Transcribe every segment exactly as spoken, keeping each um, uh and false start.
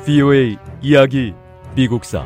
브이오에이 이야기 미국사.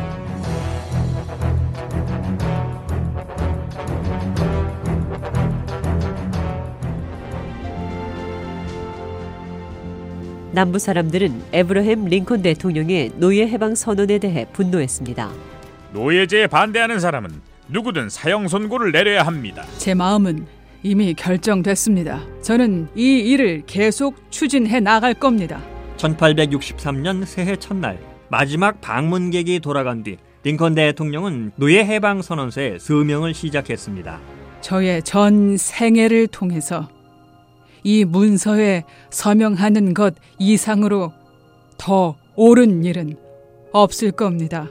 남부 사람들은 에브러햄 링컨 대통령의 노예 해방 선언에 대해 분노했습니다. 노예제에 반대하는 사람은 누구든 사형 선고를 내려야 합니다. 제 마음은 이미 결정됐습니다. 저는 이 일을 계속 추진해 나갈 겁니다. 천팔백육십삼 년 새해 첫날 마지막 방문객이 돌아간 뒤 링컨 대통령은 노예 해방 선언서의 서명을 시작했습니다. 저의 전 생애를 통해서 이 문서에 서명하는 것 이상으로 더 옳은 일은 없을 겁니다.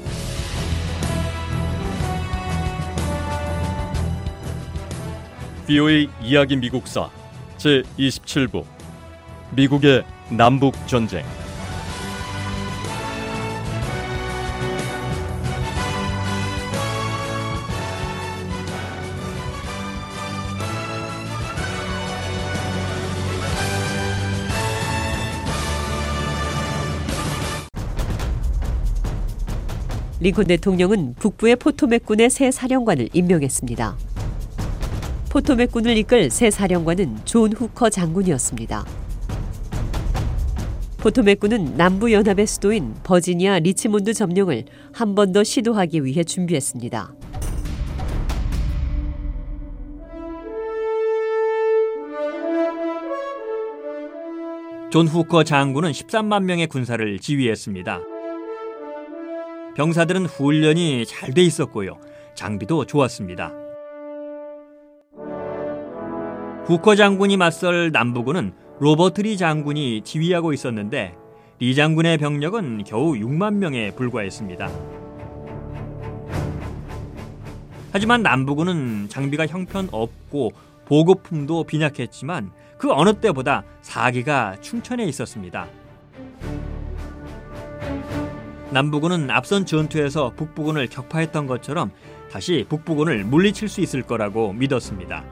브이오에이 이야기 미국사 제이십칠 부 미국의 남북전쟁. 링컨 대통령은 북부의 포토맥군의 새 사령관을 임명했습니다. 포토맥군을 이끌 새 사령관은 존 후커 장군이었습니다. 포토맥군은 남부연합의 수도인 버지니아 리치몬드 점령을 한 번 더 시도하기 위해 준비했습니다. 존 후커 장군은 십삼만 명의 군사를 지휘했습니다. 병사들은 훈련이 잘 돼 있었고요. 장비도 좋았습니다. 후커 장군이 맞설 남부군은 로버트 리 장군이 지휘하고 있었는데 리 장군의 병력은 겨우 육만 명에 불과했습니다. 하지만 남부군은 장비가 형편없고 보급품도 빈약했지만 그 어느 때보다 사기가 충천해 있었습니다. 남부군은 앞선 전투에서 북부군을 격파했던 것처럼 다시 북부군을 물리칠 수 있을 거라고 믿었습니다.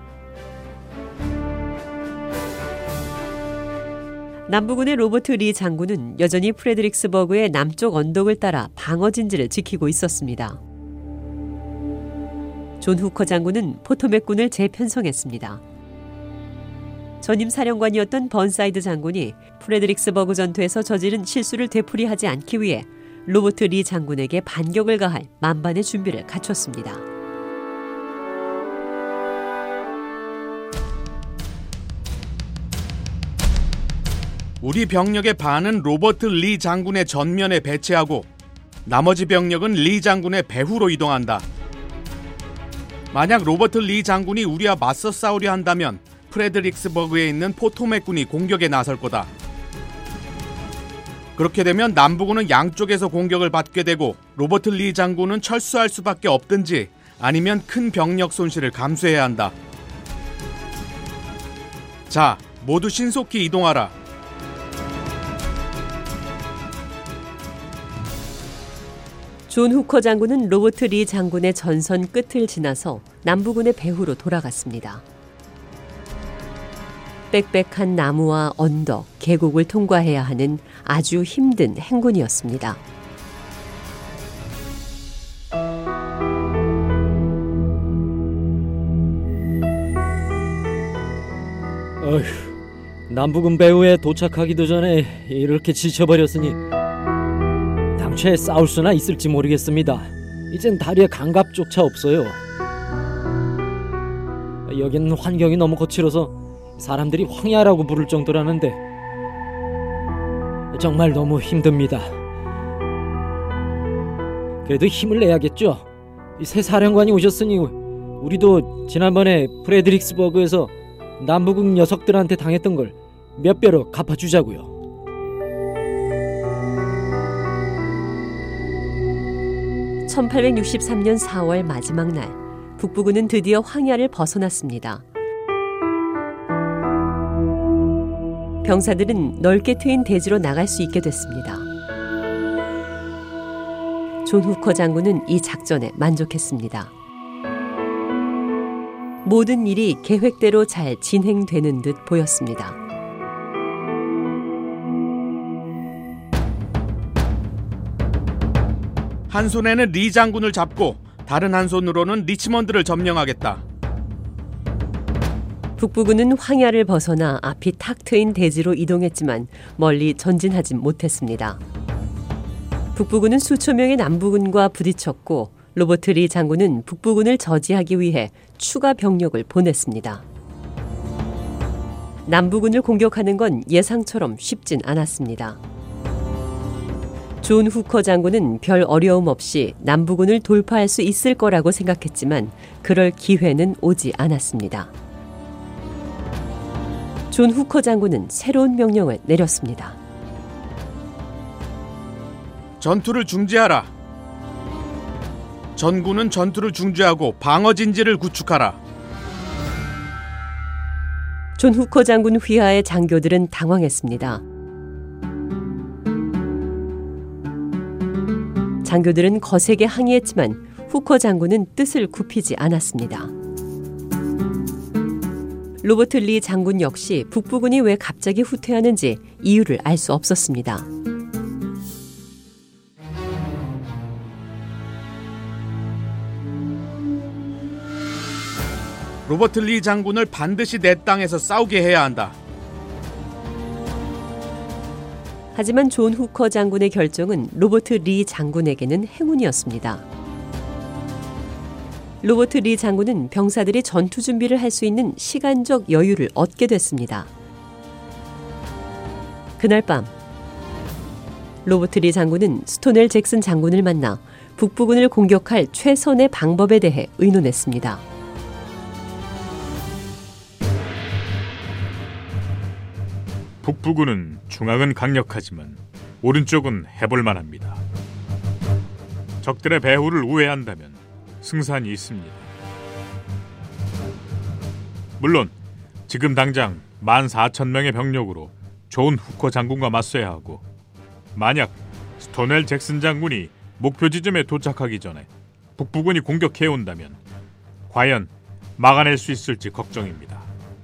남부군의 로버트 리 장군은 여전히 프레드릭스버그의 남쪽 언덕을 따라 방어 진지를 지키고 있었습니다. 존 후커 장군은 포토맥군을 재편성했습니다. 전임 사령관이었던 번사이드 장군이 프레드릭스버그 전투에서 저지른 실수를 되풀이하지 않기 위해 로버트 리 장군에게 반격을 가할 만반의 준비를 갖췄습니다. 우리 병력의 반은 로버트 리 장군의 전면에 배치하고 나머지 병력은 리 장군의 배후로 이동한다. 만약 로버트 리 장군이 우리와 맞서 싸우려 한다면 프레드릭스버그에 있는 포토맥군이 공격에 나설 거다. 그렇게 되면 남부군은 양쪽에서 공격을 받게 되고 로버트 리 장군은 철수할 수밖에 없든지 아니면 큰 병력 손실을 감수해야 한다. 자, 모두 신속히 이동하라. 존 후커 장군은 로버트 리 장군의 전선 끝을 지나서 남부군의 배후로 돌아갔습니다. 빽빽한 나무와 언덕, 계곡을 통과해야 하는 아주 힘든 행군이었습니다. 어휴, 남부군 배후에 도착하기도 전에 이렇게 지쳐버렸으니 당최 싸울 수나 있을지 모르겠습니다. 이젠 다리에 감각조차 없어요. 여긴 환경이 너무 거칠어서 사람들이 황야라고 부를 정도라는데 정말 너무 힘듭니다. 그래도 힘을 내야겠죠. 새 사령관이 오셨으니 우리도 지난번에 프레드릭스버그에서 남부군 녀석들한테 당했던 걸 몇 배로 갚아주자고요. 천팔백육십삼 년 사월 마지막 날, 북부군은 드디어 황야를 벗어났습니다. 병사들은 넓게 트인 대지로 나갈 수 있게 됐습니다. 존 후커 장군은 이 작전에 만족했습니다. 모든 일이 계획대로 잘 진행되는 듯 보였습니다. 한 손에는 리 장군을 잡고 다른 한 손으로는 리치먼드를 점령하겠다. 북부군은 황야를 벗어나 앞이 탁 트인 대지로 이동했지만 멀리 전진하지 못했습니다. 북부군은 수천 명의 남부군과 부딪혔고 로버트 리 장군은 북부군을 저지하기 위해 추가 병력을 보냈습니다. 남부군을 공격하는 건 예상처럼 쉽진 않았습니다. 존 후커 장군은 별 어려움 없이 남부군을 돌파할 수 있을 거라고 생각했지만 그럴 기회는 오지 않았습니다. 존 후커 장군은 새로운 명령을 내렸습니다. 전투를 중지하라. 전군은 전투를 중지하고 방어 진지를 구축하라. 존 후커 장군 휘하의 장교들은 당황했습니다. 장교들은 거세게 항의했지만 후커 장군은 뜻을 굽히지 않았습니다. 로버트 리 장군 역시 북부군이 왜 갑자기 후퇴하는지 이유를 알 수 없었습니다. 로버트 리 장군을 반드시 내 땅에서 싸우게 해야 한다. 하지만 존 후커 장군의 결정은 로버트 리 장군에게는 행운이었습니다. 로버트 리 장군은 병사들이 전투 준비를 할 수 있는 시간적 여유를 얻게 됐습니다. 그날 밤 로버트 리 장군은 스토넬 잭슨 장군을 만나 북부군을 공격할 최선의 방법에 대해 의논했습니다. 북부군은 중앙은 강력하지만 오른쪽은 해볼 만합니다. 적들의 배후를 우회한다면 승산이 있습니다. 물론 지금 당장 만 사천 명의 병력으로 존 후커 장군과 맞서야 하고, 만약 스토넬 잭슨 장군이 목표 지점에 도착하기 전에 북부군이 공격해온다면 과연 막아낼 수 있을지 걱정입니다.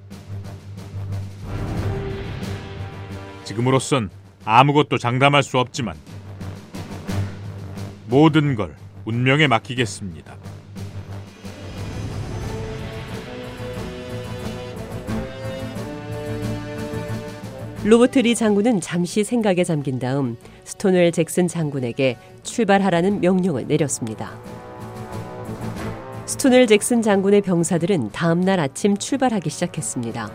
지금으로선 아무것도 장담할 수 없지만 모든 걸 운명에 맡기겠습니다. 로버트 리 장군은 잠시 생각에 잠긴 다음 스토넬 잭슨 장군에게 출발하라는 명령을 내렸습니다. 스토넬 잭슨 장군의 병사들은 다음 날 아침 출발하기 시작했습니다.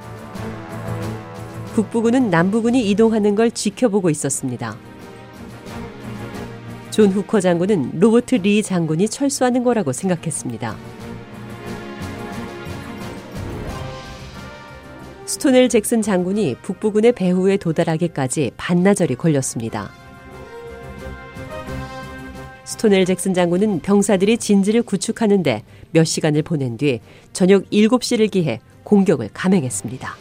북부군은 남부군이 이동하는 걸 지켜보고 있었습니다. 존 후커 장군은 로버트 리 장군이 철수하는 거라고 생각했습니다. 스토넬 잭슨 장군이 북부군의 배후에 도달하기까지 반나절이 걸렸습니다. 스토넬 잭슨 장군은 병사들이 진지를 구축하는데 몇 시간을 보낸 뒤 저녁 일곱 시를 기해 공격을 감행했습니다.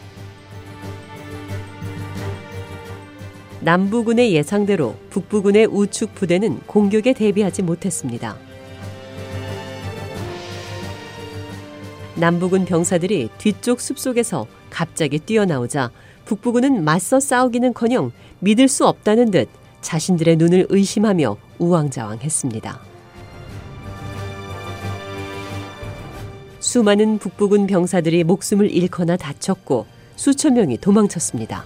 남부군의 예상대로 북부군의 우측 부대는 공격에 대비하지 못했습니다. 남부군 병사들이 뒤쪽 숲속에서 갑자기 뛰어나오자 북부군은 맞서 싸우기는커녕 믿을 수 없다는 듯 자신들의 눈을 의심하며 우왕좌왕했습니다. 수많은 북부군 병사들이 목숨을 잃거나 다쳤고 수천 명이 도망쳤습니다.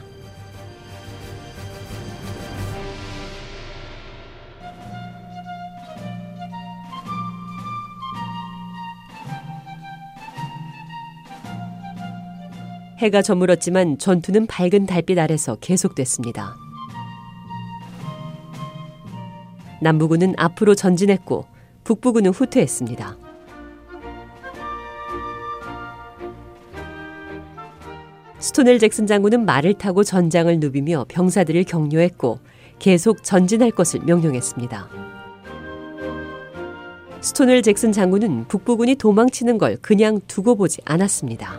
해가 저물었지만 전투는 밝은 달빛 아래서 계속됐습니다. 남부군은 앞으로 전진했고 북부군은 후퇴했습니다. 스토넬 잭슨 장군은 말을 타고 전장을 누비며 병사들을 격려했고 계속 전진할 것을 명령했습니다. 스토넬 잭슨 장군은 북부군이 도망치는 걸 그냥 두고 보지 않았습니다.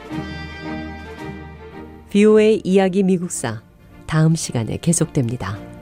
브이오에이 이야기 미국사 다음 시간에 계속됩니다.